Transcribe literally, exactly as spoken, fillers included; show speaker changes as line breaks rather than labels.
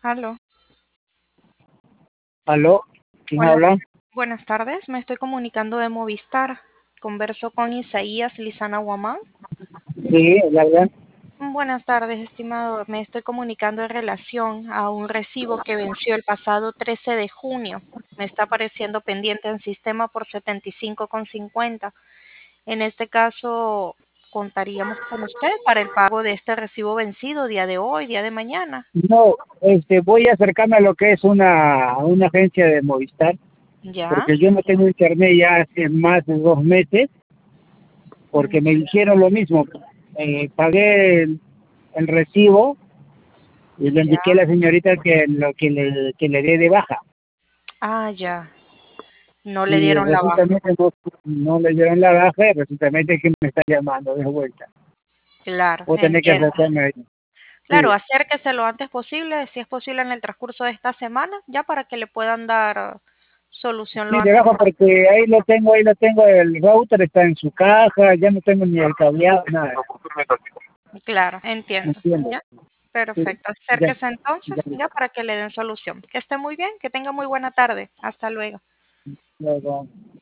Aló.
¿Aló? ¿Quién
Hola,
habla?
buenas tardes. Me estoy comunicando de Movistar. Converso con Isaías Lizana Guamán.
Sí, él habla.
Buenas tardes, estimado. Me estoy comunicando en relación a un recibo que venció el pasado trece de junio. Me está apareciendo pendiente en sistema por setenta y cinco con cincuenta. En este caso, contaríamos con usted para el pago de este recibo vencido día de hoy, día de mañana.
No, este, voy a acercarme a lo que es una, una agencia de Movistar,
¿Ya?
porque yo no tengo internet ya hace más de dos meses, porque me dijeron lo mismo. Eh, pagué el, el recibo y le
Ya.
indiqué a la señorita que lo que le, que le dé de baja.
Ah, ya. No le
Y
dieron la baja.
resultamente no, no le dieron la baja y resultamente que me está llamando de vuelta.
Claro,
Voy a tener que
entiendo.
acercarme ahí.
Claro,
Sí.
acérquese lo antes posible, si es posible en el transcurso de esta semana, ya para que le puedan dar uh, solución lo
Sí,
antes
debajo
posible.
porque ahí lo tengo, ahí lo tengo, el router está en su caja, ya no tengo ni el cableado, nada.
Claro, entiendo.
Entiendo.
Ya,
Sí,
perfecto.
ya,
Acérquese entonces,
ya,
ya para que le den solución. Que esté muy bien, que tenga muy buena tarde. Hasta luego.
ya, ya.